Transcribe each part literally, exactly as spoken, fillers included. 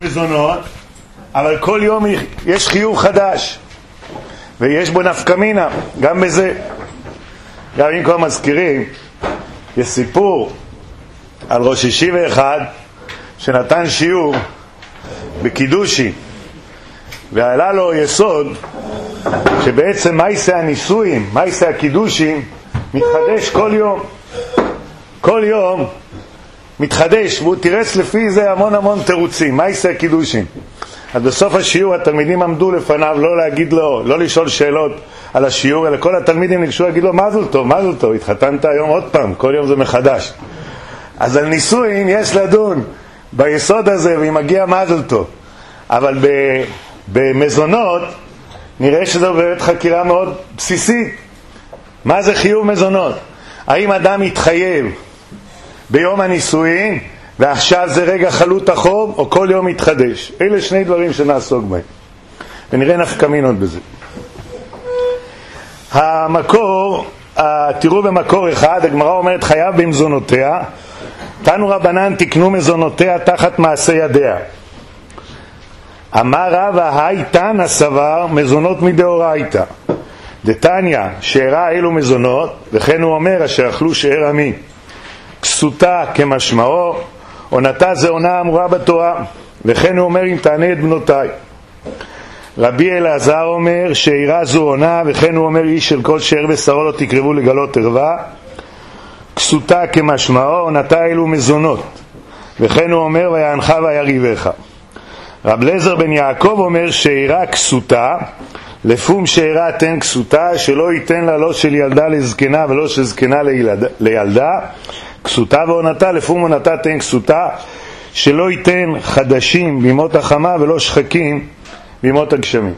מזונות, אבל כל יום יש חיוב חדש ויש בו נפקא מינה גם בזה. גם אם כבר מזכירים, יש סיפור על ראש ישיבה אחד שנתן שיעור בקידושי, ועלה לו יסוד שבעצם מייסה הנישואים, מייסה הקידושים מתחדש כל יום, כל יום מתחדש, והוא תירץ לפי זה המון המון תירוצים, מייסה הקידושים. אז בסוף השיעור התלמידים עמדו לפניו, לא להגיד לו, לא לשאול שאלות על השיעור, אלא כל התלמידים ניגשו להגיד לו, מזל טוב, מזל טוב, התחתנת היום עוד פעם, כל יום זה מחדש. אז על נישואין יש לדון ביסוד הזה, והיא מגיע מזל טוב. אבל במזונות נראה שזו באמת חקירה מאוד בסיסית. מה זה חיוב מזונות? האם אדם יתחייב ביום הנישואין ועכשיו זה רגע חלות החוב, או כל יום יתחדש? אלה שני דברים שנעסוק בהם ונראה נפקא מינות בזה. המקור, תראו במקור אחד, הגמרא אומרת חייב במזונותיה, תנו רבנן תקנו מזונותיה תחת מעשה ידיה. אמר רבא היי תנא סבר מזונות מדאורייתא דתניא שאירה אלו מזונות, וכן הוא אומר אשר אכלו שאר עמי כסותה כמשמעו, עונתה זה עונה אמורה בתורה, וכן הוא אומר אם תענה את בנותיי. רבי אלעזר אומר שאירה זו עונה, וכן הוא אומר איש של כל שאר בשרו לא תקרבו לגלות ערווה, כסותה כמשמעו, עונתה אלו מזונות, וכן הוא אומר ויענך ויריבך. רב אליעזר בן יעקב אומר שאירה כסותה, לפום שאירה תן כסותה, שלא ייתן לה לא של ילדה לזקנה ולא של זקנה לילד, לילדה, כסותה ועונתה, לפום עונתה תן כסותה, שלא ייתן חדשים בימות החמה ולא שחקים בימות הגשמים.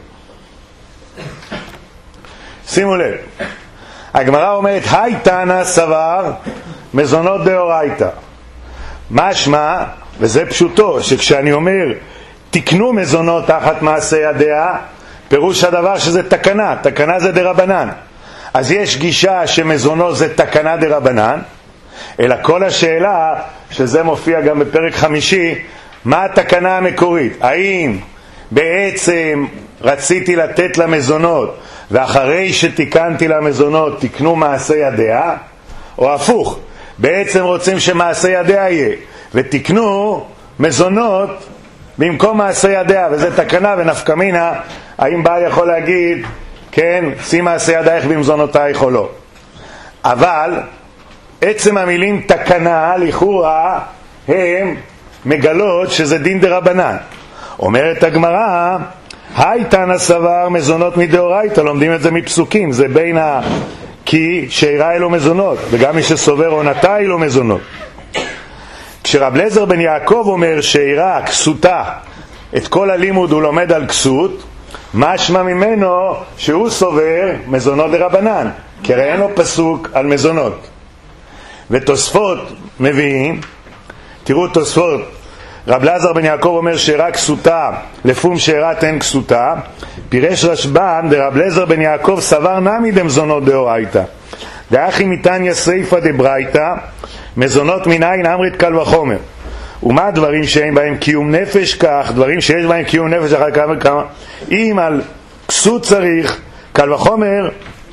שימו לב, הגמרא אומרת היי תנא סבר מזונות דאורייתא, משמע, וזה פשוטו, שכשאני אומר תקנו מזונות תחת מעשה ידיה, פירוש הדבר שזה תקנה, תקנה זה דרבנן. אז יש גישה שמזונות זה תקנה דרבנן, אלא כל השאלה, שזה מופיע גם בפרק חמישי, מה התקנה המקורית? האם בעצם רציתי לתת למזונות ואחרי שתיקנתי למזונות תקנו מעשה ידיה, או הפוך, בעצם רוצים שמעשה ידיה יהיה ותקנו מזונות במקום מעשה ידיה, וזה תקנה ונפקא מינה, האם בעל יכול להגיד כן, שי מעשה ידייך במזונותייך או לא. אבל עצם המילים תקנה לכאורה הם מגלות שזה דין דרבנן. אומרת הגמרא היי תנא סבר מזונות מדאורייתא, לומדים את זה מפסוקים, זה בין ה... כי שאירה אלו מזונות, וגם מי שסובר עונתה אלו מזונות. כשרב אליעזר בן יעקב אומר שאירה כסותה, את כל הלימוד הוא לומד על כסות, משמע ממנו שהוא סובר מזונות דרבנן, כי הרי אין לו פסוק על מזונות. ותוספות מביאים, תראו תוספות, רב אליעזר בן יעקב אומר שאירה כסותה, לפום שאירה תן כסותה, פירש רשב"ן דרב אליעזר בן יעקב סבר נמי דמזונות דאורייתא, דאחי מתניא סייפא דברייתא, מזונות מנין אמרית קל וחומר. ומה הדברים שאין בהם קיום נפש? כך דברים שיש בהם קיום נפש אחר כמה וכמה. אם על כסות צריך קל וחומר,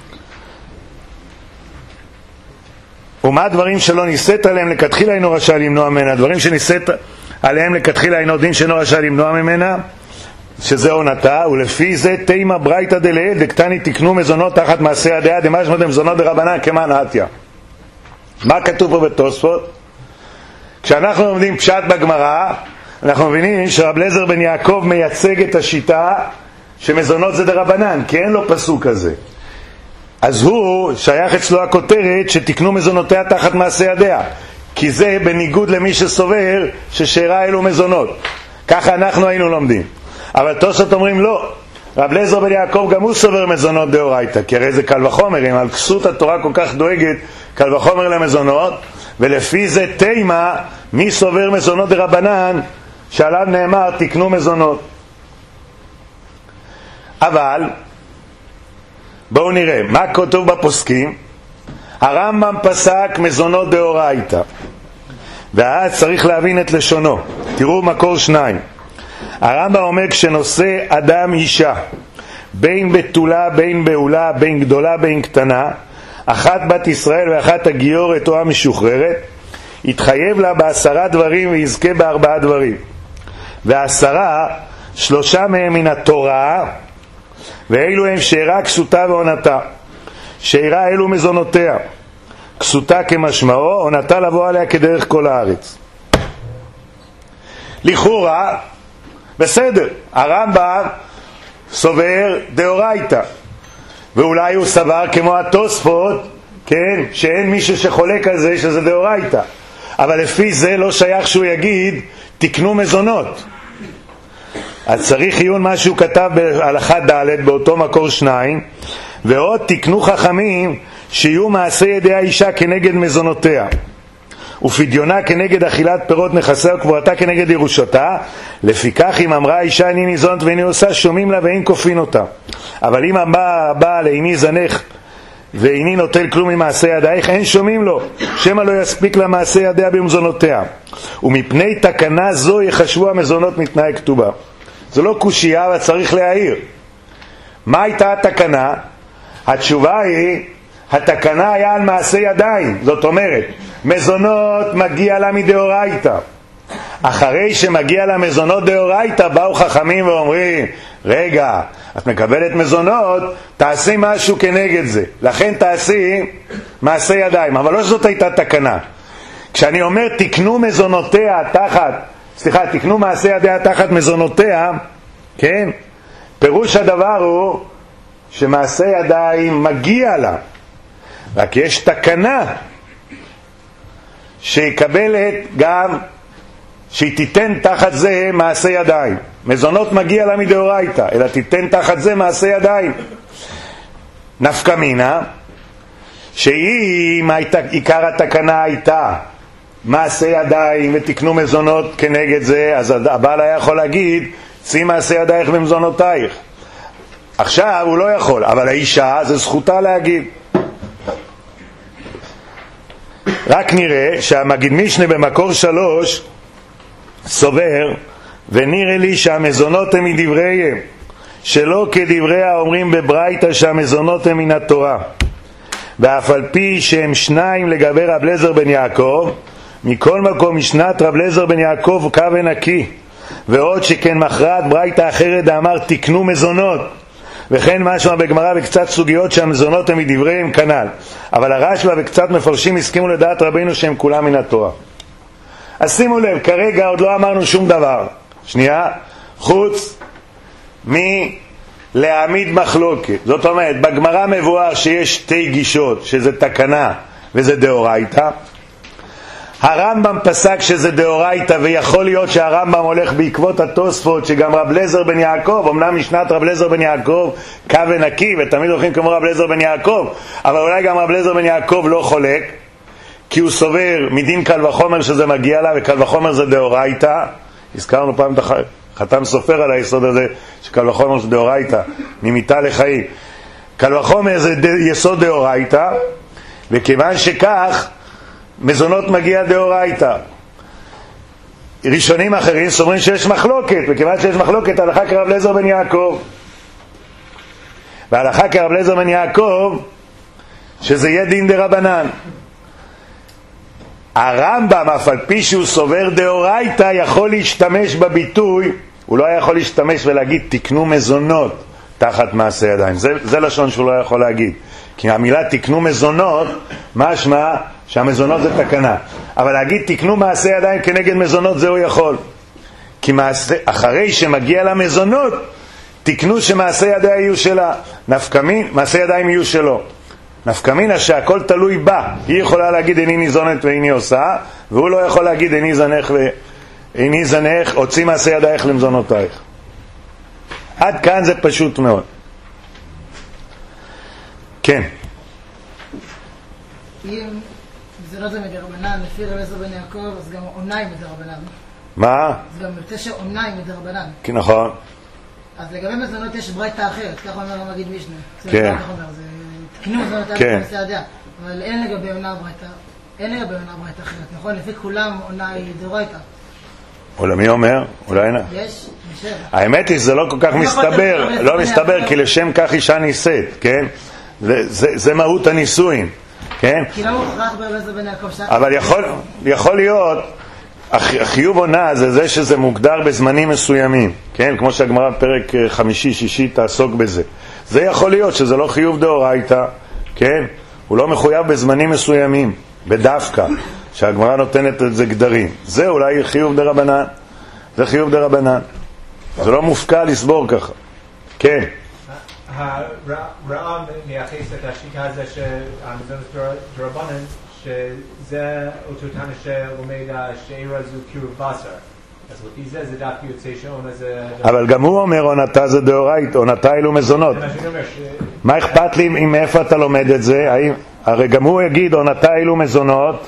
ומה הדברים שלא ניסית עליהם לכתחילה אינו רשאי למנוע ממנה? דברים שניסית עליהם לכתחילה אינו דין שאינו רשאי למנוע ממנה, שזה עונתה. ולפי זה תימא ברייתא דלעיל דקטני תקנו מזונות תחת מעשה ידיה דמשמע דמזונות דרבנן כמאן התיא. מה כתוב פה בתוספות? כשאנחנו לומדים פשט בגמרא, אנחנו מבינים שרב אליעזר בן יעקב מייצג את השיטה שמזונות זה דרבנן, כי אין לו פסוק כזה. אז הוא שייך אצלו הכותרת שתקנו מזונותיה תחת מעשה ידיה, כי זה בניגוד למי שסובר ששאירה אלו מזונות. ככה אנחנו היינו לומדים. אבל תוספות אומרים לא, רב אליעזר בן יעקב גם הוא סובר מזונות דאורייתא, כי הרי זה קל וחומר, אם על כסות התורה כל כך דואגת, קל וחומר למזונות, ולפי זה תימא מי סובר מזונות דרבנן, שעליו נאמר תקנו מזונות. אבל בואו נראה מה כתוב בפוסקים. הרמב"ם פסק מזונות דאורייתא, ואז צריך להבין את לשונו. תראו מקור שניים. הרמב"ם אומר כשנושא אדם אישה, בין בתולה בין בעולה, בין גדולה בין קטנה, אחת בת ישראל ואחת הגיורת או המשוחררת, יתחייב לה בעשרה דברים ויזכה בארבעה דברים. והעשרה, שלושה מהם מן התורה, ואלו הם שאירה, כסותה ועונתה. שאירה אלו מזונותיה, כסותה כמשמעו, עונתה לבוא עליה כדרך כל הארץ. לכאורה, בסדר, הרמב"ם סובר דאורייתא, ואולי הוא סבר כמו התוספות, כן, שאין מישהו שחולק על זה שזה דאורייתא, אבל לפי זה לא שייך שהוא יגיד תקנו מזונות. אז צריך עיון מה שהוא כתב בהלכה ד' באותו מקור שניים, ועוד תקנו חכמים שיהיו מעשה ידי האישה כנגד מזונותיה, ופדיונה כנגד אכילת פירות נכסיה וקבורתה כנגד ירושתה. לפיכך אם אמרה האישה איני ניזונת ואיני עושה, שומעים לה ואין כופין אותה. אבל אם אמרה הבעל איני זנך ואיני נוטל כלום ממעשה ידייך, אין שומעים לו, שמא לא יספיק לה מעשה ידיה במזונותיה. ומפני תקנה זו יחשבו המזונות מתנאי כתובה. זה לא קושייה, אבל צריך להעיר. מה הייתה התקנה? התשובה היא, התקנה היה על מעשה ידיים. זאת אומרת, מזונות מגיע לה מדאורייתא. אחרי שמגיע לה מזונות דאורייתא, באו חכמים ואומרים, רגע, את מקבלת מזונות, תעשי משהו כנגד זה. לכן תעשי מעשה ידיים. אבל לא זאת הייתה תקנה. כשאני אומר תקנו מזונותיה תחת, סליחה, תקנו מעשה ידיה תחת מזונותיה, כן? פירוש הדבר הוא שמעשה ידיים מגיע לה. רק יש תקנה שיקבלת גם, שהיא תיתן תחת זה מעשה ידיים. מזונות מגיע לה מדאורייתא, אלא תיתן תחת זה מעשה ידיים. נפקא מינה, שאם עיקר התקנה הייתה מעשה ידיים ותקנו מזונות כנגד זה, אז הבעל היה יכול להגיד צאי מעשה ידייך במזונותייך. עכשיו הוא לא יכול, אבל האישה זה זכותה להגיד. רק נראה שהמגיד משנה במקור שלוש סובר, ונראה לי שהמזונות הם מדבריהם, שלא כדברי האומרים בברייתא שהמזונות הם מן התורה. ואף על פי שהם שניים לגבי רב אליעזר בן יעקב, מכל מקום משנת רב אליעזר בן יעקב קו ונקי. ועוד שכן מכרעת ברייתא אחרת אמר תקנו מזונות, וכן משמע בגמרא וקצת סוגיות שהמזונות הם מדבריהם כנ"ל. אבל הרשב"א וקצת מפרשים הסכימו לדעת רבינו שהם כולם מן התורה. אז שימו לב, כרגע עוד לא אמרנו שום דבר, שנייה, חוץ מלהעמיד מחלוקת. זאת אומרת, בגמרא מבואר שיש שתי גישות, שזה תקנה וזה דאורייתא. הרמב"ם פסק שזה דאורייתא, ויכול להיות שהרמב"ם הולך בעקבות התוספות שגם רב אליעזר בן יעקב, אמנם משנת רב אליעזר בן יעקב קו ונקי ותמיד הולכים כמו רב אליעזר בן יעקב, אבל אולי גם רב אליעזר בן יעקב לא חולק, כי הוא סובר מדין קל וחומר שזה מגיע לה, וקל וחומר זה דאורייתא. הזכרנו פעם את חתם סופר על היסוד הזה שקל וחומר זה דאורייתא, ממיתה לחיים. קל וחומר זה יסוד דאורייתא, וכיוון שכך מזונות מגיע דאורייתא. ראשונים אחרים סוברים שיש מחלוקת, וכיוון שיש מחלוקת הלכה כרב אליעזר בן יעקב, והלכה כרב אליעזר בן יעקב שזה יהיה דין דרבנן. הרמב"ם אף על פי שהוא סובר דאורייתא יכול להשתמש בביטוי, הוא לא יכול להשתמש ולהגיד תקנו מזונות תחת מעשה ידיים, זה, זה לשון שהוא לא יכול להגיד, כי המילה תקנו מזונות משמע שהמזונות זה תקנה, אבל להגיד תקנו מעשה ידיים כנגד מזונות זה הוא יכול, כי מעשה, אחרי שמגיע למזונות תקנו שמעשה ידיים יהיו שלה, נפקמין מעשה ידיים יהיו שלו. נפקא מינה שהכל תלוי בה, היא יכולה להגיד איני ניזונת ואיני עושה, והוא לא יכול להגיד איני זנך ואיני זנך, הוציא מעשה ידייך למזונותייך. עד כאן זה פשוט מאוד. כן. אם זה לא זה מדרבנן, לפי רב אליעזר בן יעקב, אז גם עוניים מדרבנן. מה? אז גם יוצא שעוניים מדרבנן. כן, נכון. אז לגבי מזונות יש ברייתא אחרת, ככה אומר המגיד משנה. כן. זה תקנו מזונות על מעשה ידיה, אבל אין לגבי עונה ברייתא, אין לגבי עונה ברייתא אחרת, נכון? לפי כולם עונה היא דאורייתא. אולי מי אומר? אולי אין. יש, נשב. האמת היא שזה לא כל כך מסתבר, לא מסתבר, כי לשם כך אישה נישאת, כן? זה, זה, זה מהות הנישואין, כן? כי לא מוכרח ברבזר בן יעקב שם. אבל יכול, יכול להיות, החיוב עונה זה זה שזה מוגדר בזמנים מסוימים, כן? כמו שהגמרא בפרק חמישי, שישי תעסוק בזה. זה יכול להיות שזה לא חיוב דאורייתא, כן? הוא לא מחויב בזמנים מסוימים, בדווקא, שהגמרא נותנת את זה גדרים. זה אולי חיוב דרבנן, זה חיוב דרבנן. זה לא מופקע לסבור ככה. כן. הרעם מייחס את השיטה הזה שהמזונות דרבנן, שזה אותו תנא שלומד השאירה זו קירוב בשר. אז לפי זה זה דווקא יוצא שעונה זה... אבל גם הוא אומר עונתה זה דאורייתא, עונתה אלו מזונות. מה אכפת לי אם מאיפה אתה לומד את זה? הרי גם הוא יגיד עונתה אלו מזונות.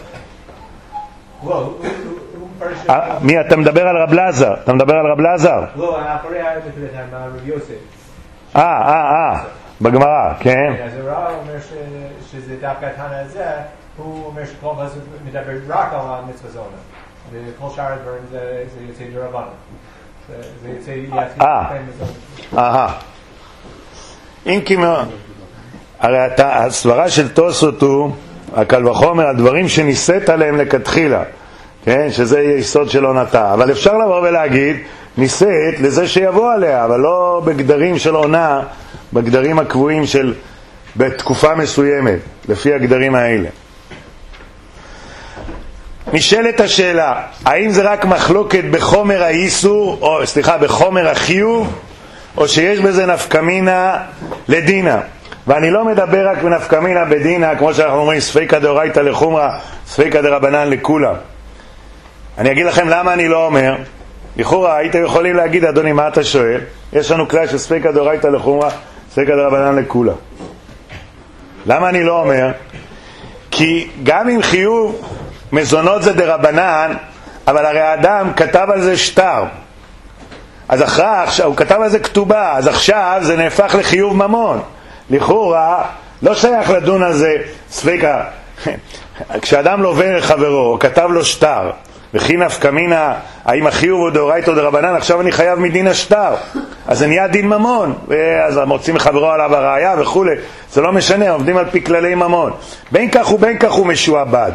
מי, אתה מדבר על רב לזר? אתה מדבר על רב לזר? לא, אחרי האמת רב יוסף. אה, אה, אה, בגמרא, כן. אז הרב אומר שזה דווקא התנא הזה, הוא אומר שכל הזמן מדבר רק על המצווה זונה. וכל שאר הדברים זה יוצא דרבנן. זה יוצא יתחיל מזונות. אהה. אם כי מה... הרי הסברה של תוספות הוא, הקל וחומר, הדברים שניסית עליהם לכתחילה. כן, שזה יסוד של עונתה. אבל אפשר לבוא ולהגיד, ניסית לזה שיבוא עליה, אבל לא בגדרים של עונה, בגדרים הקבועים של בתקופה מסוימת, לפי הגדרים האלה. נשאלת השאלה, האם זה רק מחלוקת בחומר האיסור, או סליחה, בחומר החיוב, או שיש בזה נפקמינה לדינה? ואני לא מדבר רק בנפקמינה בדינה, כמו שאנחנו אומרים, ספיקא דאורייתא לחומרא, ספיקא דרבנן לכולם. אני אגיד לכם למה אני לא אומר. לכאורה הייתם יכולים להגיד, אדוני, מה אתה שואל? יש לנו כלל של ספיקא דאורייתא לחומרא, ספיקא דרבנן לכולם. למה אני לא אומר? כי גם אם חיוב מזונות זה דרבנן, אבל הרי האדם כתב על זה שטר. אז אחרי, עכשיו, הוא כתב על זה כתובה, אז עכשיו זה נהפך לחיוב ממון. לכאורה לא שייך לדון על זה ספיקא. כשאדם לובן לחברו, או כתב לו שטר, וכי נפקא מינה, האם החיוב הוא דאורייתא או דרבנן, עכשיו אני חייב מדין השטר, אז זה נהיה דין ממון, ואז מוצאים חברו עליו הראיה וכו'. זה לא משנה, עובדים על פי כללי ממון. בין כך ובין כך הוא משועבד.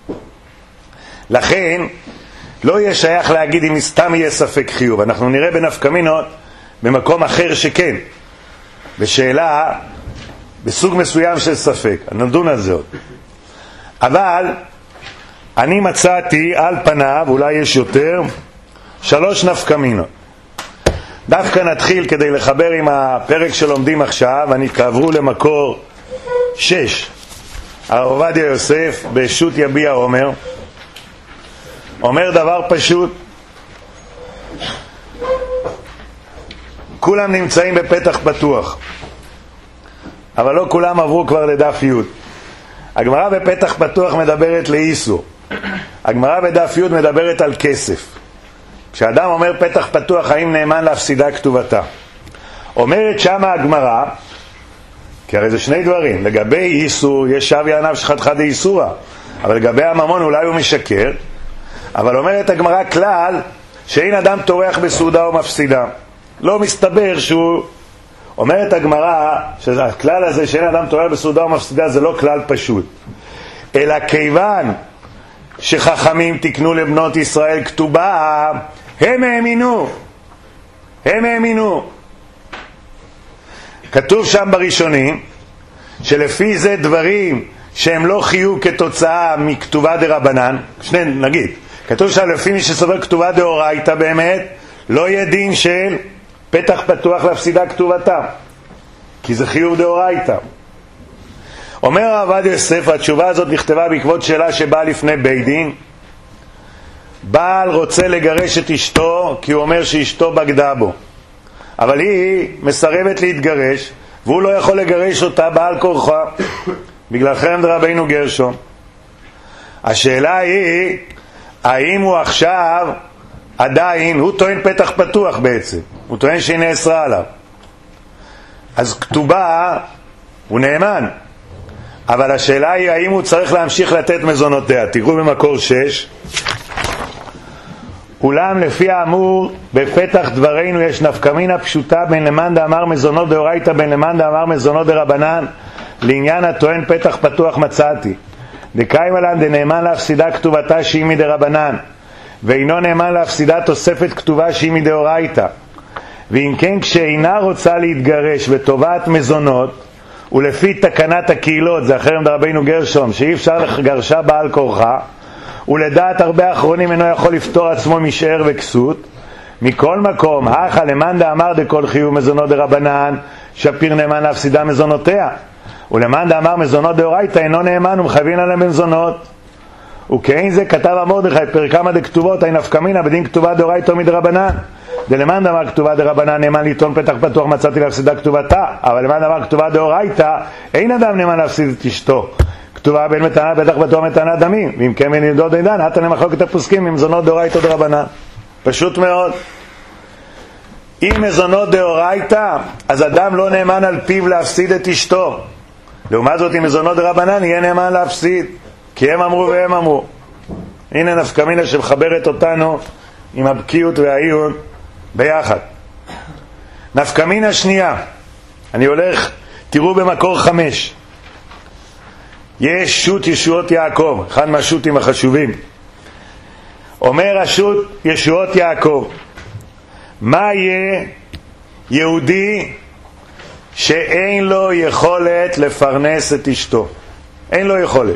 לכן לא יהיה שייך להגיד אם סתם יהיה ספק חיוב. אנחנו נראה בנפקא מינות במקום אחר שכן, בשאלה בסוג מסוים של ספק, נדון על זה עוד. אבל אני מצאתי על פניו, אולי יש יותר, שלוש נפקא מינות. דווקא נתחיל כדי לחבר עם הפרק שלומדים עכשיו, אני תעברו למקור שש. הרב עובדיה יוסף בשו"ת יביע אומר, אומר דבר פשוט, כולם נמצאים בפתח פתוח, אבל לא כולם עברו כבר לדף י'. הגמרא בפתח פתוח מדברת לאיסור, הגמרא בדף י' מדברת על כסף. כשאדם אומר פתח פתוח, האם נאמן להפסידה כתובתה? אומרת שמה הגמרא, כי הרי זה שני דברים, לגבי איסור יש שוויה ענב שחתך דאיסורא, אבל לגבי הממון אולי הוא משקר. אבל אומרת הגמרא כלל שאין אדם טורח בסעודה או מפסידה. לא מסתבר שהוא... אומרת הגמרא שהכלל הזה שאין אדם טורח בסעודה או מפסידה זה לא כלל פשוט, אלא כיוון שחכמים תקנו לבנות ישראל כתובה, הם האמינו, הם האמינו. כתוב שם בראשונים שלפי זה דברים שהם לא חיוב כתוצאה מכתובה דרבנן, שני נגיד, כתוב שם לפי מי שסובר כתובה דאורייתא באמת, לא יהיה דין של פתח פתוח להפסידה כתובתה, כי זה חיוב דאורייתא. אומר הרב עובדיה יוסף, התשובה הזאת נכתבה בעקבות שאלה שבאה לפני בית דין. בעל רוצה לגרש את אשתו כי הוא אומר שאשתו בגדה בו, אבל היא מסרבת להתגרש והוא לא יכול לגרש אותה בעל כורחה בגלל חרם דרבנו גרשום. השאלה היא האם הוא עכשיו עדיין, הוא טוען פתח פתוח בעצם, הוא טוען שהיא נאסרה עליו, אז כתובה הוא נאמן, אבל השאלה היא האם הוא צריך להמשיך לתת מזונותיה. תראו במקור שש, אולם לפי האמור בפתח דברינו יש נפקמינה פשוטה בין למאן דאמר מזונות דאורייתא בין למאן דאמר מזונות דרבנן, לעניין הטוען פתח פתוח מצאתי. דקיימא לן דנאמן להפסידה כתובתה שהיא מדרבנן, ואינו נאמן להפסידה תוספת כתובה שהיא מדאורייתא. ואם כן, כשאינה רוצה להתגרש ותובעת מזונות, ולפי תקנת הקהילות, זה אחרם דרבנו גרשום, שאי אפשר לגרשה בעל כורחה, ולדעת הרבה אחרונים אינו יכול לפתור עצמו משאר וכסות, מכל מקום, האחה למאן דאמר דכל חיוב מזונות דרבנן, שפיר נאמן להפסידה מזונותיה, ולמאן דאמר מזונות דאורייתא אינו נאמן ומחייבים עליהם במזונות. וכאין זה כתב המרדכי פרקמא דכתובות אין נפקא בדין כתובה דאורייתא מדרבנן. דלמאן דאמר כתובה דרבנן נאמן לטעון פתח פתוח מצאתי להפסידה כתובתה, אבל למאן דאמר כתובה דאורייתא אין אדם נאמן להפסיד את אשתו. כתובה בין מתנה פתח פתוח מתנה דמים, ואם כן בין ידוד עידן הטה למחלוקת הפוסקים עם מזונות דאורייתא דרבנן. פשוט מאוד. אם מזונות דאורייתא אז אדם לא נאמן על פיו להפסיד את אשתו. לעומת זאת אם מזונות דרבנן יהיה נאמן להפסיד, כי הם אמרו והם אמרו. הנה נפקא מינה שמחברת אותנו עם הבקיאות והעיון ביחד. נפקא מינה שנייה, אני הולך, תראו במקור חמש, יש שו"ת ישועות יעקב, אחד מהשו"תים החשובים. אומר השו"ת ישועות יעקב, מה יהיה יהודי שאין לו יכולת לפרנס את אשתו? אין לו יכולת.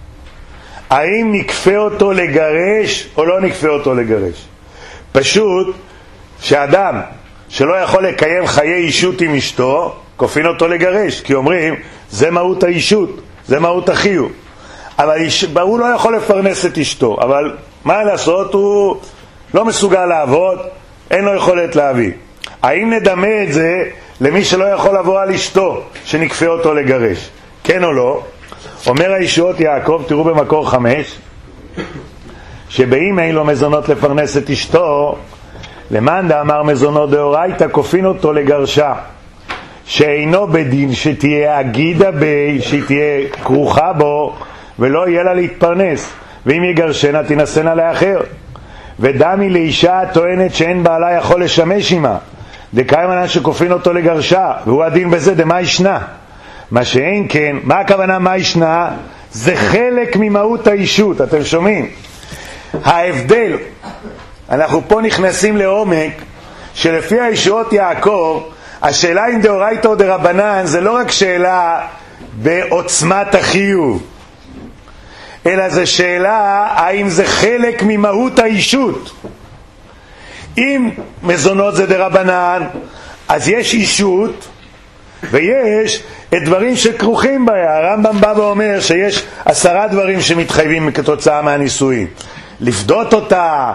האם נקפה אותו לגרש או לא נקפה אותו לגרש? פשוט שאדם שלא יכול לקיים חיי אישות עם אשתו, כופין אותו לגרש, כי אומרים זה מהות האישות, זה מהות החיוב. אבל הוא לא יכול לפרנס את אשתו, אבל מה לעשות, הוא לא מסוגל לעבוד, אין לו יכולת להביא. האם נדמה את זה למי שלא יכול לבוא על אשתו, שנקפה אותו לגרש? כן או לא? אומר הישועות יעקב, תראו במקור חמש, שבאם אין לו מזונות לפרנס את אשתו, למאן דאמר מזונות דאורייתא כופין אותו לגרשה, שאינו בדין שתהיה אגידה בי, שתהיה כרוכה בו, ולא יהיה לה להתפרנס, ואם יגרשנה תנסנה לאחר. ודמי לאישה טוענת שאין בעלה יכול לשמש עמה, דקיימא שכופין אותו לגרשה, והוא הדין בזה דמה ישנה. מה שאין כן, מה הכוונה מה ישנה? זה חלק ממהות האישות, אתם שומעים? ההבדל, אנחנו פה נכנסים לעומק, שלפי הישועות יעקב, השאלה אם דאורייתא או דרבנן, זה לא רק שאלה בעוצמת החיוב, אלא זה שאלה האם זה חלק ממהות האישות. אם מזונות זה דרבנן, אז יש אישות, ויש את דברים שכרוכים בה. הרמב"ם בא ואומר שיש עשרה דברים שמתחייבים כתוצאה מהנישואים, לפדות אותה,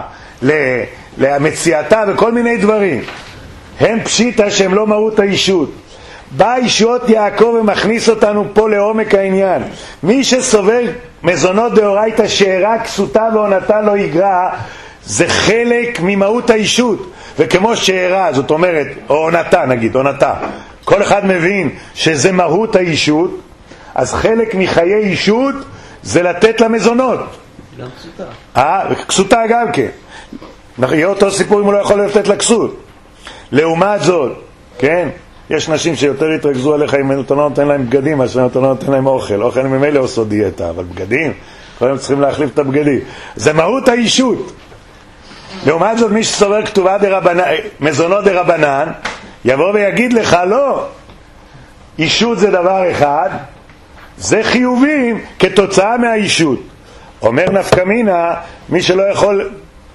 למציאתה וכל מיני דברים, הם פשיטה שהם לא מהות האישות. בא ישועות יעקב ומכניס אותנו פה לעומק העניין. מי שסובר מזונות דאורייתא שאירה כסותה ועונתה לא יגרע, זה חלק ממהות האישות. וכמו שאירה, זאת אומרת, או עונתה נגיד, עונתה, כל אחד מבין שזה מהות האישות, אז חלק מחיי אישות זה לתת לה מזונות. גם כסותה. אה, כסותה גם כן. יהיה אותו סיפור אם הוא לא יכול לתת לה כסות. לעומת זאת, כן, יש נשים שיותר יתרכזו עליך אם אתה לא נותן להם בגדים, מאשר אתה לא נותן להם אוכל. אוכל ממילא עושות דיאטה, אבל בגדים, כל היום צריכים להחליף את הבגדים. זה מהות האישות. לעומת זאת, מי שסובר כתובה דרבנן, מזונות דרבנן, יבוא ויגיד לך, לא, אישות זה דבר אחד, זה חיובים כתוצאה מהאישות. אומר נפקא מינה, מי שלא יכול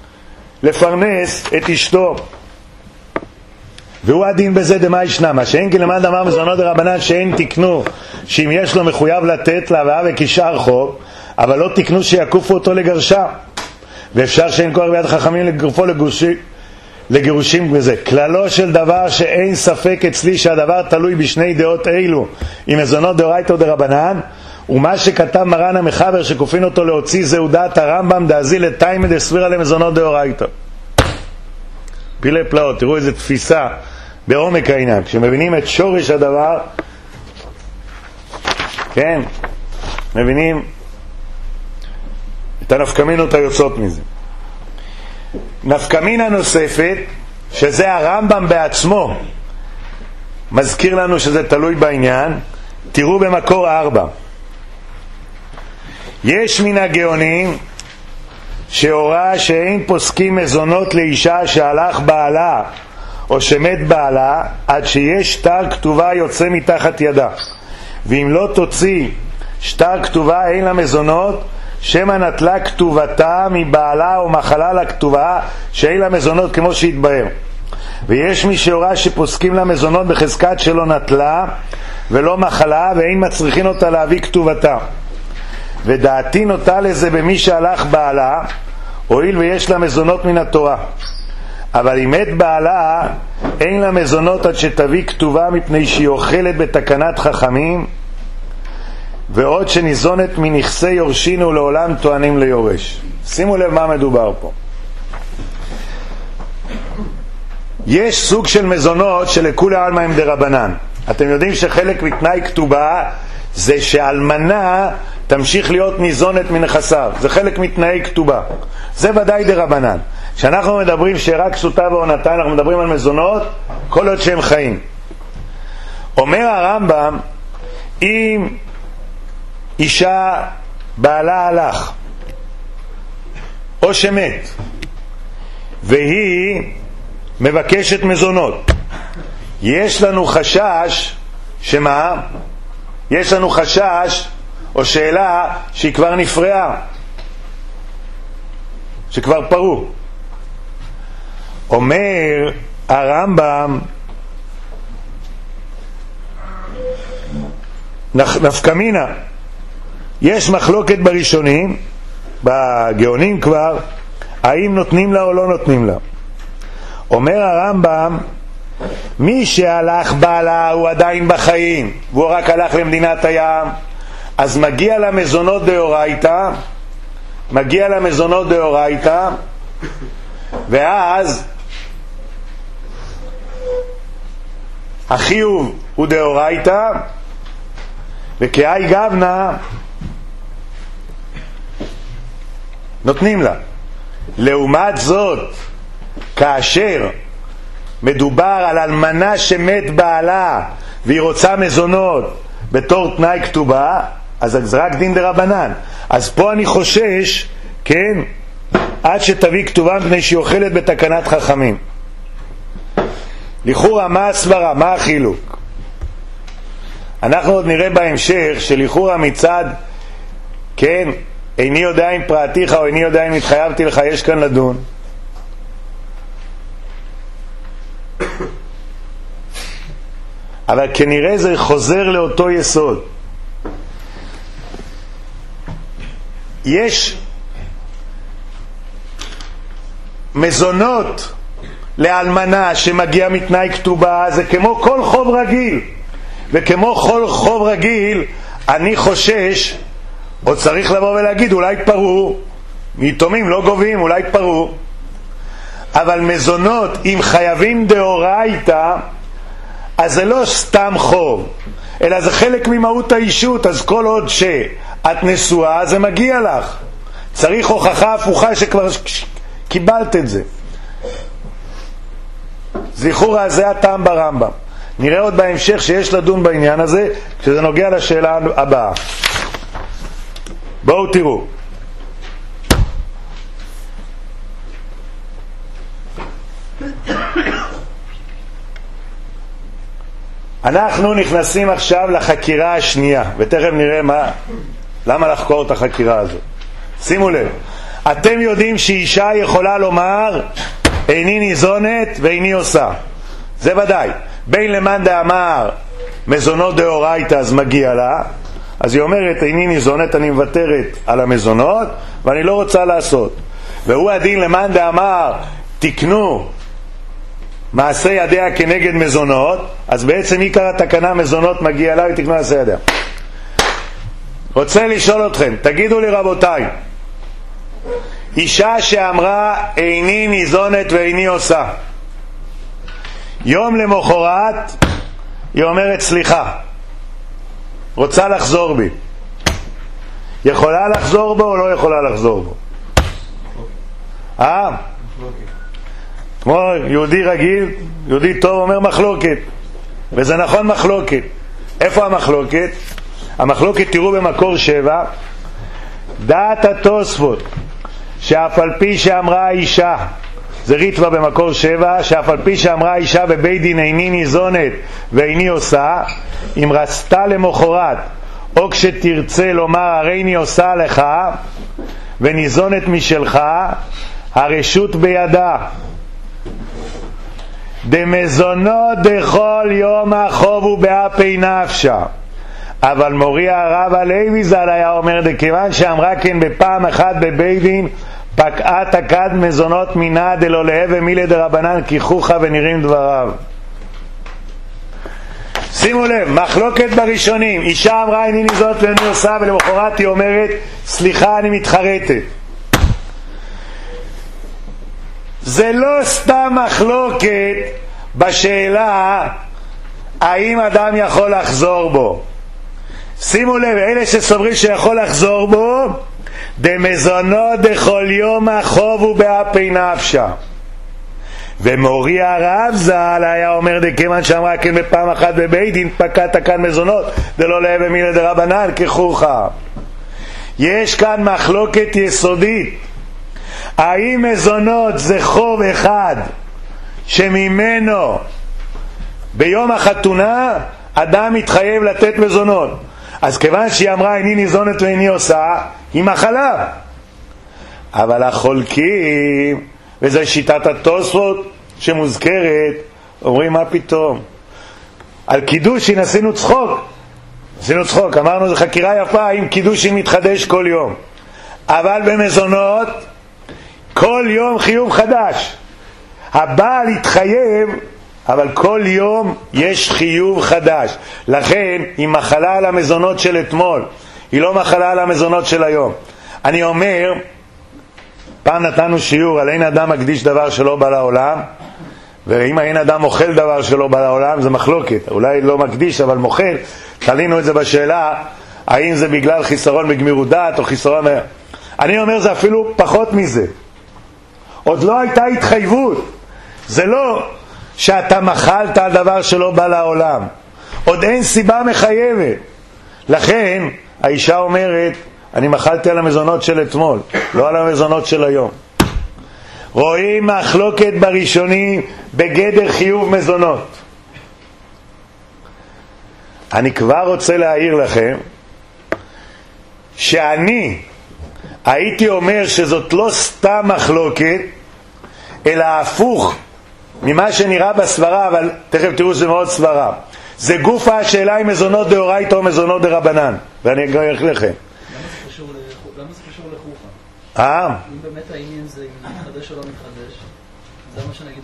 לפרנס את אשתו, והוא הדין בזה דמה ישנה, מה שאין כי למאן דאמר מזונות דרבנן שאין תקנו שאם יש לו מחויב לתת לה והווה כשאר חוב, אבל לא תקנו שיקופו אותו לגרשה, ואפשר שאין כוח ביד חכמים לגרפו לגרושי, לגירושים בזה. כללו של דבר שאין ספק אצלי שהדבר תלוי בשני דעות אילו, אם מזונות דאורייתא או דרבנן, ומה שכתב מרן המחבר שכופין אותו להוציא זהו דעת הרמב"ם דאזיל לתיימא דסבירא למזונות דאורייתא. פילי פלאות, תראו איזה תפיסה בעומק העניין, כשמבינים את שורש הדבר, כן, מבינים את הנפקמינות היוצאות מזה. נפקמינה נוספת, שזה הרמב"ם בעצמו מזכיר לנו שזה תלוי בעניין. תראו במקור ארבע, יש מן הגאונים שהורה שאין פוסקים מזונות לאישה שהלך בעלה או שמת בעלה עד שיש שטר כתובה יוצא מתחת ידה, ואם לא תוציא שטר כתובה אין לה מזונות, שמא נטלה כתובתה מבעלה או מחלה לכתובה שאין לה מזונות כמו שהתבהר. ויש מי שהורה שפוסקים לה מזונות בחזקת שלא נטלה ולא מחלה ואין מצריכים אותה להביא כתובתה, ודעתי נוטה לזה במי שהלך בעלה הואיל ויש לה מזונות מן התורה, אבל אם מת בעלה אין לה מזונות עד שתביא כתובה, מפני שהיא אוכלת בתקנת חכמים, ועוד שניזונת מנכסי יורשין ולעולם טוענים ליורש. שימו לב מה מדובר פה. יש סוג של מזונות שלכולי עלמא הם דרבנן. אתם יודעים שחלק מתנאי כתובה זה שאלמנה תמשיך להיות ניזונת מנכסיו, זה חלק מתנאי כתובה, זה ודאי דרבנן. כשאנחנו מדברים שרק כסותה ועונתה, אנחנו מדברים על מזונות כל עוד שהם חיים. אומר הרמב"ם, אם אישה בעלה הלך או שמת והיא מבקשת מזונות, יש לנו חשש שמה? יש לנו חשש או שאלה שהיא כבר נפרעה, שכבר פרו. אומר הרמב"ם, נפקמינה, יש מחלוקת בראשונים, בגאונים כבר, האם נותנים לה או לא נותנים לה. אומר הרמב"ם, מי שהלך בעלה הוא עדיין בחיים והוא רק הלך למדינת הים, אז מגיע לה מזונות דאורייתא, מגיע לה מזונות דאורייתא, ואז החיוב הוא דאורייתא, וכאי גבנה נותנים לה. לעומת זאת, כאשר מדובר על אלמנה שמת בעלה והיא רוצה מזונות בתור תנאי כתובה, אז זה רק דין דרבנן. אז פה אני חושש, כן, עד שתביא כתובה, מפני שהיא אוכלת בתקנת חכמים. לכאורה מה הסברה, מה החילוק? אנחנו עוד נראה בהמשך שלכאורה מצד, כן, איני יודע אם פרעתיך או איני יודע אם התחייבתי לך, יש כאן לדון. אבל כנראה זה חוזר לאותו יסוד. יש מזונות לאלמנה שמגיע מתנאי כתובה, זה כמו כל חוב רגיל, וכמו כל חוב רגיל אני חושש, או צריך לבוא ולהגיד אולי פרו, מיתומים לא גובים, אולי פרו. אבל מזונות אם חייבים דאורייתא, אז זה לא סתם חוב, אלא זה חלק ממהות האישות. אז כל עוד שאת נשואה זה מגיע לך, צריך הוכחה הפוכה שכבר קיבלת את זה. זכורה, זה הטעם ברמב"ם. נראה עוד בהמשך שיש לדון בעניין הזה כשזה נוגע לשאלה הבאה. בואו תראו, אנחנו נכנסים עכשיו לחקירה השנייה, ותכף נראה מה, למה לחקור את החקירה הזאת. שימו לב, אתם יודעים שאישה יכולה לומר איני ניזונת ואיני עושה, זה ודאי. בין למאן דאמר מזונות דאורייתא אז מגיע לה, אז היא אומרת איני ניזונת, אני מוותרת על המזונות ואני לא רוצה לעשות. והוא הדין למאן דאמר תקנו מעשה ידיה כנגד מזונות, אז בעצם עיקר התקנה מזונות מגיע לה ותקנו מעשה ידיה. רוצה לשאול אתכם, תגידו לי רבותיי, אישה שאמרה איני ניזונת ואיני עושה, יום למחרת היא אומרת סליחה, רוצה לחזור בי, יכולה לחזור בו או לא יכולה לחזור בו? אה? כמו יהודי רגיל, יהודי טוב אומר מחלוקת, וזה נכון מחלוקת. איפה המחלוקת? המחלוקת תראו במקור שבע, דעת התוספות שאף על פי שאמרה האישה, זה ריטווה במקור שבע, שאף על פי שאמרה האישה בבית דין איני ניזונת ואיני עושה, אם רצתה למחרת או כשתרצה לומר הרי אני עושה לך וניזונת משלך, הרשות בידה. דמזונות דכל יום החוב ובאפי נפשה. אבל מורי הרב הלוי ז"ל היה אומר, דכיוון שאמרה כן בפעם אחת בבית דין, פקעה תקד מזונות מינה דלא להווה מילי דרבנן כי חוכה ונראים דבריו. שימו לב, מחלוקת בראשונים, אישה אמרה איני ניזונת ואיני עושה, ולמחרת היא אומרת סליחה אני מתחרטת. זה לא סתם מחלוקת בשאלה האם אדם יכול לחזור בו. שימו לב, אלה שסוברים שיכול לחזור בו, דמזונות דכל יום החוב ובאפי נפשה. ומורי הרב ז"ל היה אומר, דכיוון שאמרה כן בפעם אחת בבית דין, פקעה תקן מזונות דלא להווה מילי דרבנן כחוכה. יש כאן מחלוקת יסודית, האם מזונות זה חוב אחד שממנו ביום החתונה אדם מתחייב לתת מזונות, אז כיוון שהיא אמרה איני ניזונת ואיני עושה, היא מחלה. אבל החולקים, וזו שיטת התוספות שמוזכרת, אומרים מה פתאום, על קידושין עשינו צחוק, עשינו צחוק, אמרנו זו חקירה יפה האם קידושין מתחדש כל יום, אבל במזונות כל יום חיוב חדש. הבעל התחייב, אבל כל יום יש חיוב חדש. לכן היא מחלה על המזונות של אתמול, היא לא מחלה על המזונות של היום. אני אומר, פעם נתנו שיעור על אין אדם מקדיש דבר שלא בא לעולם, ואם אין אדם אוכל דבר שלא בא לעולם, זה מחלוקת. אולי לא מקדיש אבל מוכל. תלינו את זה בשאלה האם זה בגלל חיסרון בגמירות דעת או חיסרון... אני אומר זה אפילו פחות מזה. עוד לא הייתה התחייבות. זה לא שאתה מחלת על דבר שלא בא לעולם, עוד אין סיבה מחייבת. לכן האישה אומרת אני מחלתי על המזונות של אתמול, לא על המזונות של היום. רואים מחלוקת בראשונים בגדר חיוב מזונות. אני כבר רוצה להעיר לכם שאני הייתי אומר שזאת לא סתם מחלוקת, אלא הפוך ממה שנראה בסברה, אבל תכף תראו שזה מאוד סברה. זה גופה השאלה אם מזונות דאורייתא או מזונות דרבנן, ואני אגיד לכם. למה זה קשור לחוכה? אה? אם באמת העניין זה אם מתחדש או לא מתחדש, זה מה שנגיד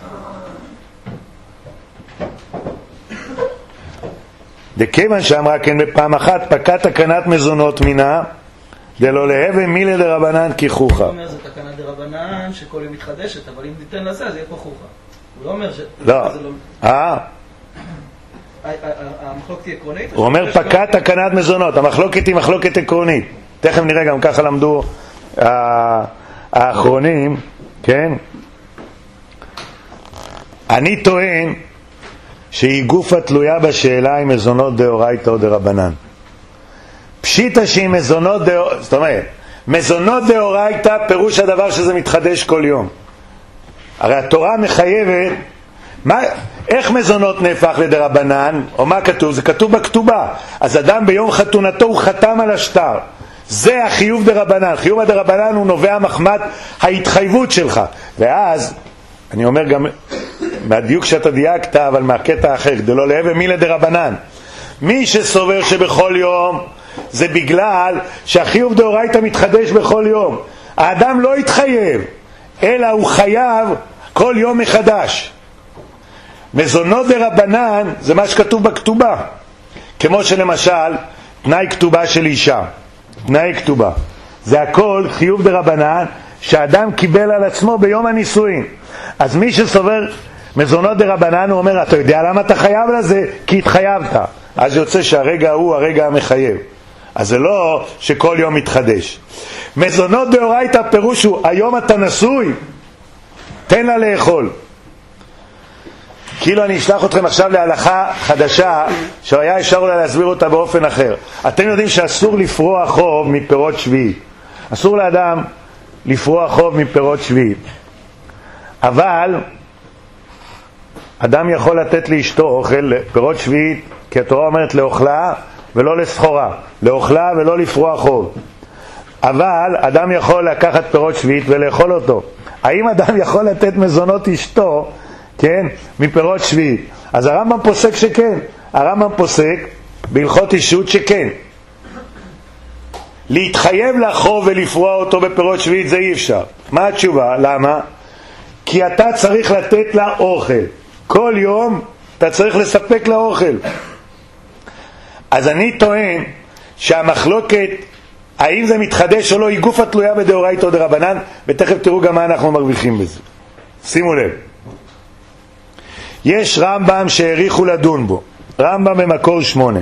פה. דכיוון שאמרה כן בפעם אחת, פקעה תקנת מזונות מינה דלא להווה מילי דרבנן כי חוכה. הוא אומר זה תקנה דרבנן שכל יום מתחדשת, אבל אם ניתן לזה אז יהיה פה חוכה. הוא לא אומר ש... לא. אה? המחלוקת היא עקרונית? הוא אומר פקעה תקנת מזונות, המחלוקת היא מחלוקת עקרונית. תכף נראה, גם ככה למדו האחרונים, כן? אני טוען שהיא גופה תלויה בשאלה אם מזונות דאורייתא או דרבנן. פשיטה שהיא מזונות דאורייתא, זאת אומרת, מזונות דאורייתא פירוש הדבר שזה מתחדש כל יום. הרי התורה מחייבת, מה, איך מזונות נהפך לדרבנן, או מה כתוב? זה כתוב בכתובה. אז אדם ביום חתונתו הוא חתם על השטר. זה החיוב דרבנן. חיוב הדרבנן הוא נובע מחמת ההתחייבות שלך. ואז, אני אומר גם, מהדיוק שאתה דייקת, אבל מהקטע האחר, דלא להווה מילי דרבנן. מי שסובר שבכל יום, זה בגלל שהחיוב דאורייתא מתחדש בכל יום. האדם לא יתחייב, אלא הוא חייב כל יום מחדש. מזונות דרבנן זה מה שכתוב בכתובה, כמו שלמשל תנאי כתובה של אישה, תנאי כתובה זה הכל חיוב דרבנן שאדם קיבל על עצמו ביום הנישואין. אז מי שסובר מזונות דרבנן הוא אומר אתה יודע למה אתה חייב לזה? כי התחייבת. אז יוצא שהרגע הוא הרגע המחייב, אז זה לא שכל יום מתחדש. מזונות דאורייתא פירוש הוא היום אתה נשוי, תן לה לאכול. כאילו אני אשלח אתכם עכשיו להלכה חדשה שהיה אפשר אולי להסביר אותה באופן אחר. אתם יודעים שאסור לפרוע חוב מפירות שביעית. אסור לאדם לפרוע חוב מפירות שביעית. אבל אדם יכול לתת לאשתו אוכל פירות שביעית, כי התורה אומרת לאוכלה ולא לסחורה, לאוכלה ולא לפרוע חוב. אבל אדם יכול לקחת פירות שביעית ולאכול אותו. האם אדם יכול לתת מזונות אשתו, כן, מפירות שביעית? אז הרמב"ם פוסק שכן. הרמב"ם פוסק בהלכות אישות שכן. להתחייב לחוב ולפרוע אותו בפירות שביעית זה אי אפשר. מה התשובה? למה? כי אתה צריך לתת לה אוכל. כל יום אתה צריך לספק לה אוכל. אז אני טוען שהמחלוקת האם זה מתחדש או לא היא גופה תלויה בדאורייתא או דרבנן, ותכף תראו גם מה אנחנו מרוויחים בזה. שימו לב, יש רמב"ם שהעריכו לדון בו. רמב"ם במקור שמונה,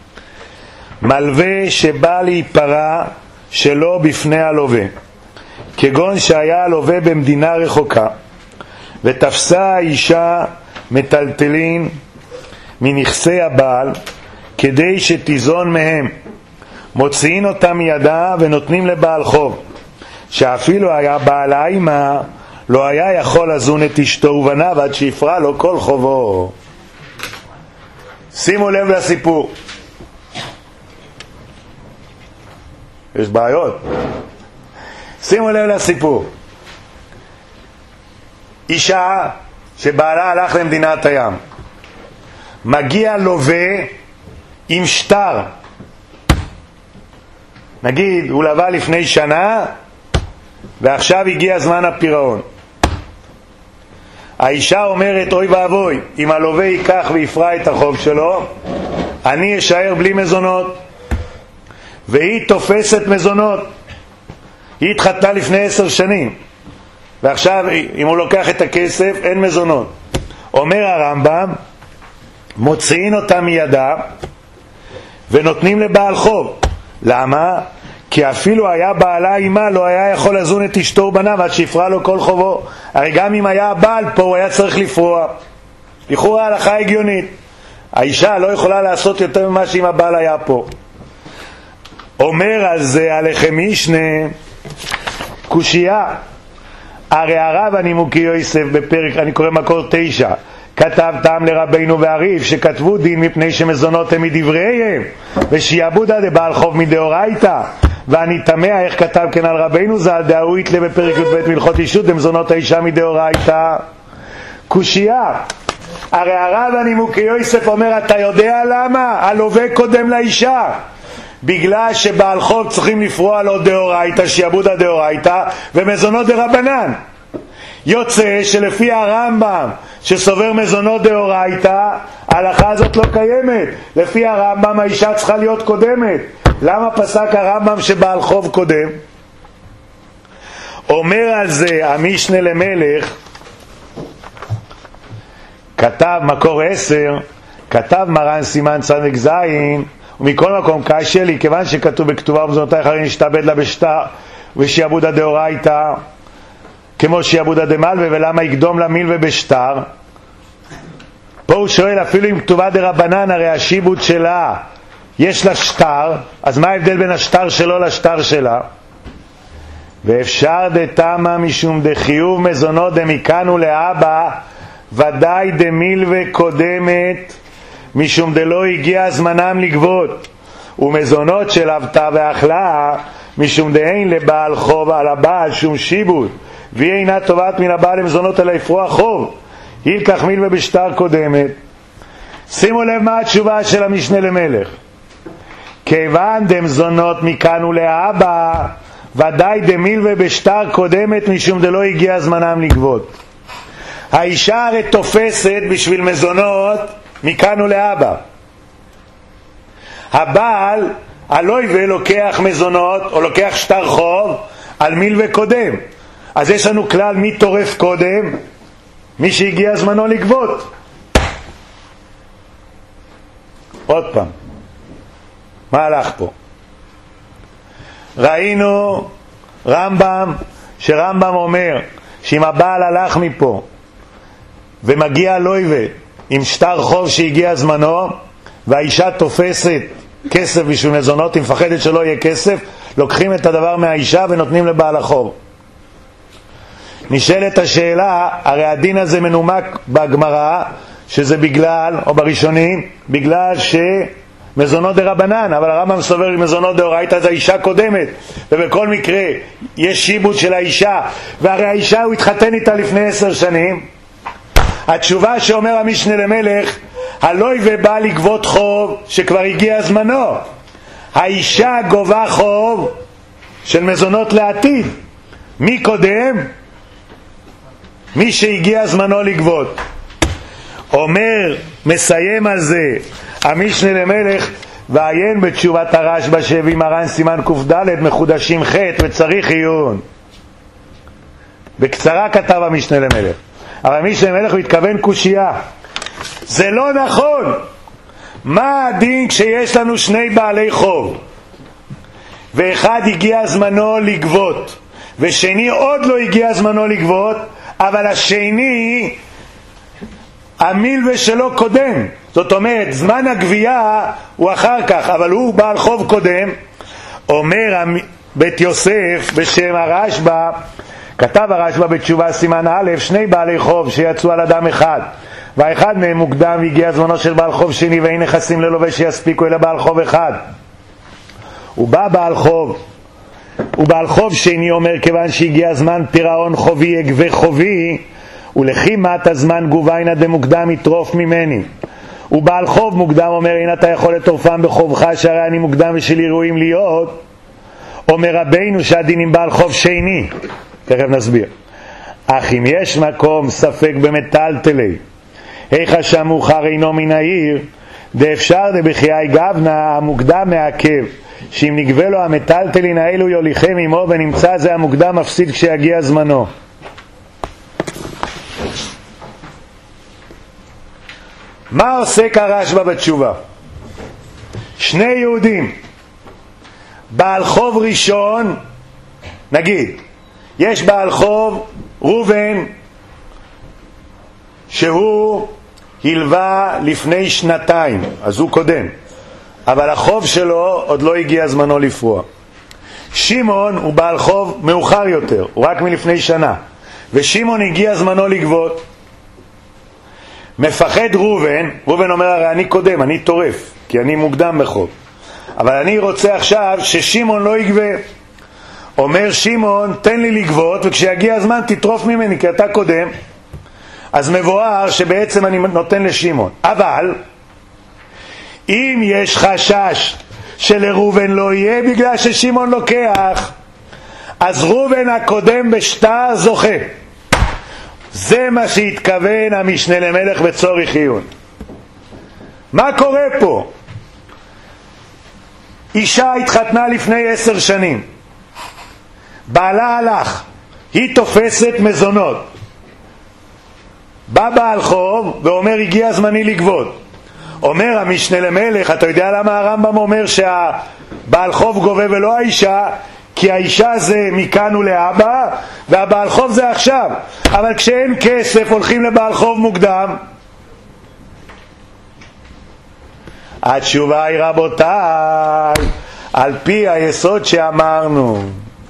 מלווה שבא להיפרע שלא בפני הלווה, כגון שהיה הלווה במדינה רחוקה, ותפסה האישה מטלטלין מנכסי הבעל כדי שתיזון מהם, מוציאים אותם מידה ונותנים לבעל חוב, שאפילו היה בעלה עימה לא היה יכול לזון את אשתו ובניו עד שיפרע לו כל חובו. שימו לב לסיפור, יש בעיות. שימו לב לסיפור, אישה שבעלה הלך למדינת הים, מגיע לווה עם שטר, נגיד הוא לווה לפני שנה ועכשיו הגיע זמן הפירעון. האישה אומרת אוי ואבוי, אם הלווה ייקח ויפרע את החוב שלו אני אשאר בלי מזונות. והיא תופסת מזונות, היא התחתנה לפני עשר שנים ועכשיו אם הוא לוקח את הכסף אין מזונות. אומר הרמב"ם מוציאים אותה מידה ונותנים לבעל חוב. למה? כי אפילו היה בעלה עימה לא היה יכול לזון את אשתו ובניו עד שיפרע לו כל חובו. הרי גם אם היה הבעל פה הוא היה צריך לפרוע. לכאורה ההלכה הגיונית, האישה לא יכולה לעשות יותר ממה שאם הבעל היה פה. אומר על זה הלחם משנה קושייה. הרי הרב הנימוקי יוסף בפרק, אני קורא מקור תשע, כתב טעם לרבינו והריף שכתבו דין מפני שמזונות הם מדבריהם ושיעבודה דבעל חוב מדאורייתא. ואני תמה איך כתב כן על רבינו ז"ל דהוא יתלה בפרק י"ב מלכות אישות דמזונות האישה מדאורייתא. קושייה. הרי הרב הנימוקי יוסף אומר אתה יודע למה? הלווה קודם לאישה, בגלל שבעל חוב צריכים לפרוע לו דאורייתא, שיעבודה דאורייתא ומזונות דרבנן. יוצא שלפי הרמב"ם שסובר מזונות דאורייתא ההלכה הזאת לא קיימת. לפי הרמב"ם האישה צריכה להיות קודמת. למה פסק הרמב"ם שבעל חוב קודם? אומר על זה המשנה למלך, כתב מקור עשר, כתב מרן סימן צדיק זין, ומכל מקום קשה לי כיוון שכתוב בכתובה ומזונותייך הרי נשתעבד לה בשטר ושיעבודה דאורייתא כמו שיעבודה דמלווה, ולמה יקדום למילווה בשטר? פה הוא שואל אפילו אם כתובה דרבנן הרי השיבוד שלה יש לה שטר, אז מה ההבדל בין השטר שלו לשטר שלה? ואפשר דתמה משום דחיוב מזונות דמכאן ולהבא ודאי דמילווה קודמת משום דלא הגיע זמנם לגבות, ומזונות של אבטה ואכלה משום דאין לבעל חוב על הבעל שום שיבוד והיא אינה תובעת מן הבעל למזונות אלא לפרוע חוב, ילקח מילווה בשטר קודמת. שימו לב מה התשובה של המשנה למלך, כיוון דמזונות מכאן ולהבא ודאי דמילווה בשטר קודמת משום דלא הגיע זמנם לגבות. האישה הרי תופסת בשביל מזונות מכאן ולהבא, הבעל הלויבה לוקח מזונות או לוקח שטר חוב על מילווה קודם. אז יש לנו כלל מי טורף קודם? מי שהגיע זמנו לגבות. עוד פעם, מה הלך פה? ראינו רמב"ם, שרמב"ם אומר שאם הבעל הלך מפה ומגיע לויבה עם שטר חוב שהגיע זמנו, והאישה תופסת כסף בשביל מזונות, היא מפחדת שלא יהיה כסף, לוקחים את הדבר מהאישה ונותנים לבעל החוב. נשאלת השאלה, הרי הדין הזה מנומק בגמרא, שזה בגלל, או בראשונים, בגלל שמזונות דרבנן, אבל הרמב"ם סובר מזונות דאורייתא, זה האישה קודמת, ובכל מקרה יש שיבוט של האישה, והרי האישה הוא התחתן איתה לפני עשר שנים. התשובה שאומר המשנה למלך, הלוי ובא לגבות חוב שכבר הגיע זמנו. האישה גובה חוב של מזונות לעתיד. מי קודם? מי שהגיע זמנו לגבות. אומר, מסיים על זה המשנה למלך, ועיין בתשובת הרשב"א שהביא מרן סימן ק"ד מחודשים ח' וצריך עיון. בקצרה כתב המשנה למלך, אבל המשנה למלך הוא התכוון קושייה. זה לא נכון. מה הדין כשיש לנו שני בעלי חוב, ואחד הגיע זמנו לגבות ושני עוד לא הגיע זמנו לגבות, אבל השני המילווה שלו קודם, זאת אומרת זמן הגבייה הוא אחר כך, אבל הוא בעל חוב קודם. אומר בית יוסף בשם הרשב"א, כתב הרשב"א בתשובה סימן א', שני בעלי חוב שיצאו על אדם אחד, והאחד מהם מוקדם והגיע זמנו של בעל חוב שני, ואין נכסים ללווה שיספיקו אלא בעל חוב אחד. הוא בא בעל חוב, הוא בעל חוב שני אומר, כיוון שהגיע זמן פירעון חובי אגבה חובי, ולכי מעט הזמן גוביינה דמוקדם יטרוף ממני. הוא בעל חוב מוקדם אומר, אין אתה יכול לטורפם בחובך, שהרי אני מוקדם ושלי ראויים להיות. אומר רבינו שהדין עם בעל חוב שני, תכף נסביר. אך אם יש מקום ספק במטלטלי, היכא שהמאוחר אינו מן העיר, דאפשר דבחיי גבנה, המוקדם מעכב, שאם נגבה לו המטלטלין האלו יוליכם עמו, ונמצא זה המוקדם מפסיד כשיגיע זמנו. מה עושה הרשב"א בתשובה? שני יהודים, בעל חוב ראשון, נגיד יש בעל חוב ראובן שהוא הלווה לפני שנתיים, אז הוא קודם, אבל החוב שלו עוד לא הגיע זמנו לפרוע. שמעון הוא בעל חוב מאוחר יותר, הוא רק מלפני שנה, ושמעון הגיע זמנו לגבות. מפחד ראובן, ראובן אומר, הרי אני קודם, אני טורף, כי אני מוקדם בחוב, אבל אני רוצה עכשיו ששמעון לא יגבה. אומר שמעון, תן לי לגבות, וכשיגיע הזמן תטרוף ממני, כי אתה קודם. אז מבואר שבעצם אני נותן לשמעון. אבל אם יש חשש שלראובן לא יהיה בגלל ששמעון לוקח, אז ראובן הקודם בשטר זוכה. זה מה שהתכוון המשנה למלך בצורך עיון. מה קורה פה? אישה התחתנה לפני עשר שנים, בעלה הלך, היא תופסת מזונות, בא בעל חוב ואומר הגיע זמני לגבות. אומר המשנה למלך, אתה יודע למה הרמב"ם אומר שהבעל חוב גובה ולא האישה? כי האישה זה מכאן ולאבא והבעל חוב זה עכשיו, אבל כשאין כסף הולכים לבעל חוב מוקדם. התשובה היא רבותיי, על פי היסוד שאמרנו,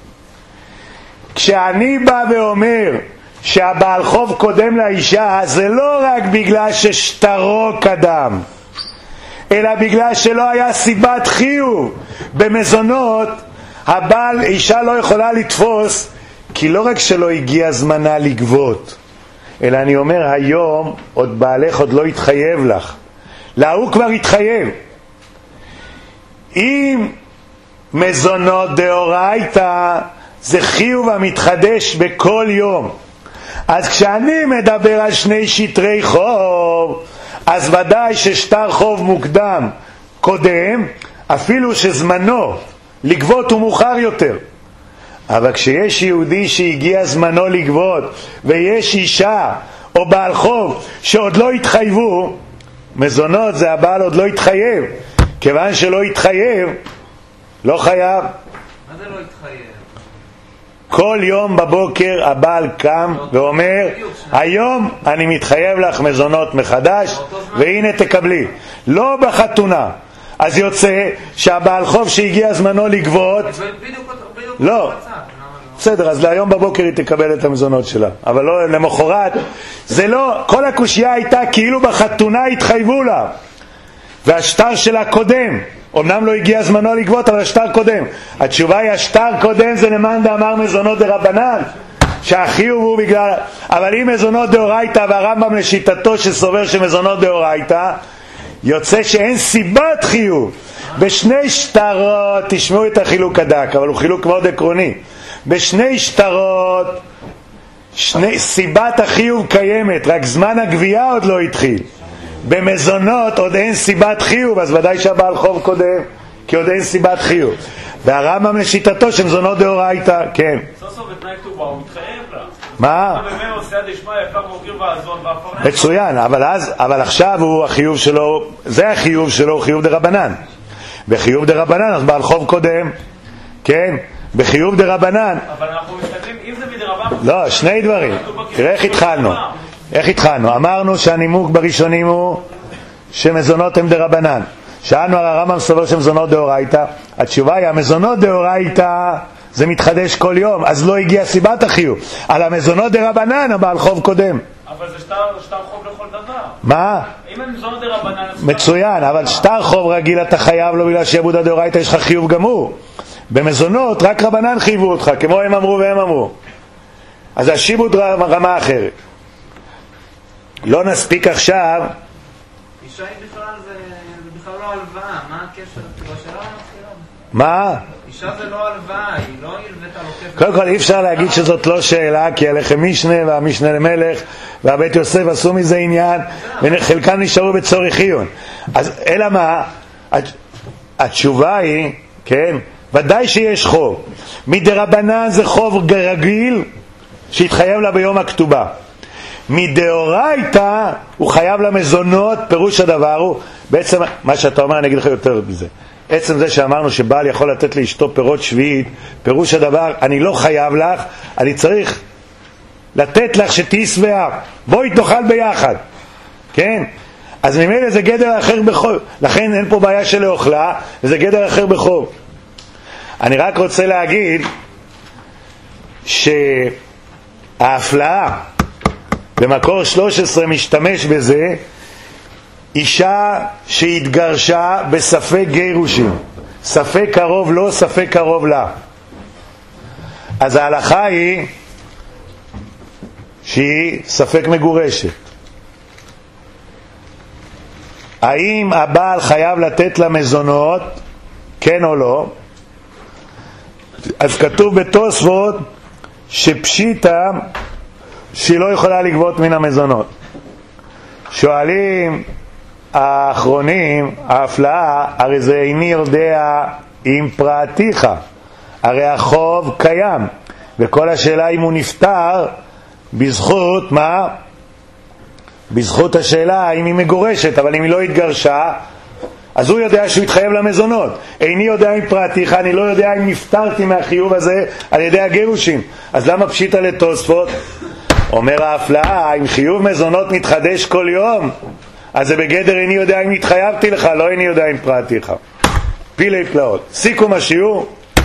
כשאני בא ואומר שהבעל חוב קודם לאישה, זה לא רק בגלל ששטרו קדם, אלא בגלל שלא היה סיבת חיוב. במזונות הבעל, אישה לא יכולה לתפוס, כי לא רק שלא הגיע זמנה לגבות, אלא אני אומר היום עוד בעלך עוד לא התחייב לך, לה הוא כבר התחייב. אם מזונות דאורייתא זה חיוב המתחדש בכל יום, אז כשאני מדבר על שני שטרי חוב, אז ודאי ששטר חוב מוקדם קודם, אפילו שזמנו לגבות הוא מאוחר יותר. אבל כשיש יהודי שהגיע זמנו לגבות, ויש אישה או בעל חוב שעוד לא התחייבו, מזונות זה הבעל עוד לא התחייב, כיוון שלא התחייב לא חייב. מה זה לא התחייב? כל יום בבוקר הבעל קם ואומר, היום אני מתחייב לך מזונות מחדש, והנה תקבלי. לא בחתונה. אז יוצא שהבעל חוב שהגיע זמנו לגבות, לא. בסדר, אז להיום בבוקר היא תקבל את המזונות שלה, אבל לא למחרת. זה לא, כל הקושיה הייתה כאילו בחתונה התחייבו לה, והשטר שלה קודם. אמנם לא הגיע זמנו לגבות, אבל השטר קודם. התשובה היא, השטר קודם זה למאן דאמר מזונות דרבנן, שהחיוב הוא בגלל... אבל אם מזונות דאורייתא, והרמב"ם לשיטתו שסובר שמזונות דאורייתא, יוצא שאין סיבת חיוב. בשני שטרות, תשמעו את החילוק הדק, אבל הוא חילוק מאוד עקרוני. בשני שטרות, שני, סיבת החיוב קיימת, רק זמן הגבייה עוד לא התחיל. במזונות עוד אין סיבת חיוב, אז ודאי שהבעל חוב קודם, כי עוד אין סיבת חיוב. והרמב"ם לשיטתו שמזונות דאורייתא, כן. סוף סוף בתנאי כתובה, הוא מתחייב לה. מה? מצוין, אבל אז, אבל עכשיו הוא החיוב שלו, זה החיוב שלו, חיוב דרבנן. בחיוב דרבנן, אז בעל חוב קודם, כן? בחיוב דרבנן. אבל אנחנו מסתכלים, אם זה מדרבנן... לא, שני דברים. תראה איך התחלנו. איך התחלנו? אמרנו שהנימוק בראשונים הוא שמזונות הם דרבנן. שאלנו על הרמב"ם סובר שמזונות דאורייתא. התשובה היא, המזונות דאורייתא זה מתחדש כל יום, אז לא הגיע סיבת החיוב. על המזונות דרבנן הבעל חוב קודם. אבל זה שטר, שטר חוב לכל דבר. מה? אם הם מזונות דרבנן... מצוין, אבל שטר חוב רגיל אתה חייב לו בגלל שיעבוד הדאורייתא יש לך חיוב גמור. במזונות רק רבנן חייבו אותך, כמו הם אמרו והם אמרו. אז השיבוד רמה אחרת. לא נספיק עכשיו. אישה היא בכלל זה, זה בכלל לא הלוואה, מה הקשר? בשאלה מה? אישה זה לא הלוואה, היא לא הלווית על עוקף. קודם כל אי אפשר להגיד שזאת לא שאלה, כי הלכם משנה והמשנה למלך והבית יוסף עשו מזה עניין, וחלקם נשארו בצורך עיון. אז אלא מה? התשובה היא, כן, ודאי שיש חוב. מדרבנן זה חוב רגיל שהתחייב לה ביום הכתובה. מדאורייתא הוא חייב למזונות. פירוש הדבר הוא, בעצם מה שאתה אומר אני אגיד לך יותר בזה, עצם זה שאמרנו שבעל יכול לתת לאשתו פירות שביעית, פירוש הדבר אני לא חייב לך, אני צריך לתת לך שתהי שבעה, בואי תאכל ביחד, כן? אז ממילא זה גדר אחר בחוב, לכן אין פה בעיה של אוכלה, וזה גדר אחר בחוב. אני רק רוצה להגיד שההפלאה במקור שלוש עשרה משתמש בזה אישה שהתגרשה בספק גירושים, ספק קרוב לא, ספק קרוב לה. אז ההלכה היא שהיא ספק מגורשת. האם הבעל חייב לתת לה מזונות, כן או לא? אז כתוב בתוספות שפשיטה שהיא לא יכולה לגבות מן המזונות. שואלים האחרונים, ההפלאה, הרי זה איני יודע אם פרעתיך, הרי החוב קיים, וכל השאלה אם הוא נפטר בזכות מה? בזכות השאלה האם היא מגורשת, אבל אם היא לא התגרשה אז הוא יודע שהוא יתחייב למזונות. איני יודע אם פרעתיך, אני לא יודע אם נפטרתי מהחיוב הזה על ידי הגירושים. אז למה פשיטה לתוספות? אומר ההפלאה, אם חיוב מזונות מתחדש כל יום, אז זה בגדר איני יודע אם התחייבתי לך, לא איני יודע אם פרעתיך. פילי פלאות. סיכום השיעור,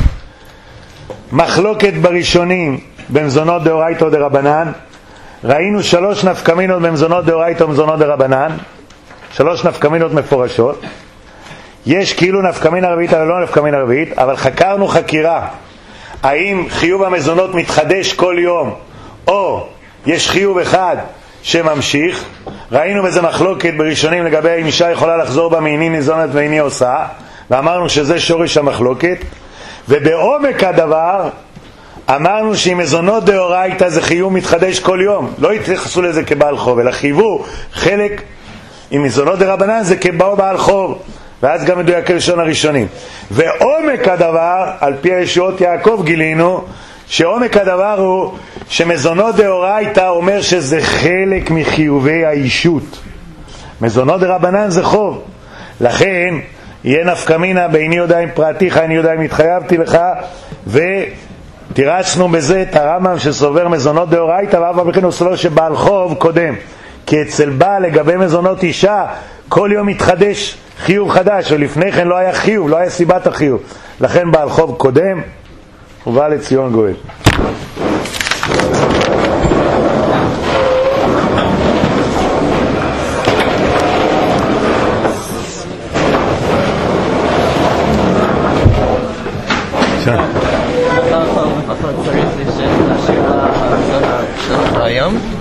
מחלוקת בראשונים במזונות דאורייתא דרבנן. ראינו שלוש נפקמינות במזונות דאורייתא ומזונות דרבנן, שלוש נפקמינות מפורשות. יש כאילו נפקמינה רביעית אבל לא נפקמינה רביעית, אבל חקרנו חקירה האם חיוב המזונות מתחדש כל יום או יש חיוב אחד שממשיך. ראינו בזה מחלוקת בראשונים לגבי אם אישה יכולה לחזור בה מאיני ניזונת ואיני עושה, ואמרנו שזה שורש המחלוקת. ובעומק הדבר אמרנו שאם מזונות דאורייתא זה חיוב מתחדש כל יום, לא התייחסו לזה כבעל חוב, אלא חייבו חלק. עם מזונות דרבנן זה כבאו בעל חוב, ואז גם מדויק ראשון הראשונים. ועומק הדבר, על פי הישועות יעקב גילינו שעומק הדבר הוא שמזונות דאורייתא אומר שזה חלק מחיובי האישות, מזונות דרבנן זה חוב, לכן יהיה נפקא מינה באיני יודע אם פרעתיך, איני יודע אם התחייבתי לך, תירצנו בזה את הרמב"ם שסובר מזונות דאורייתא, ואף על פי כן הוא סובר שבעל חוב קודם, כי אצל בעל לגבי מזונות אישה כל יום מתחדש חיוב חדש, ולפני כן לא היה חיוב, לא היה סיבת החיוב, לכן בעל חוב קודם ובא לציון גואל. צריך להשאיר את השאלה הזאת היום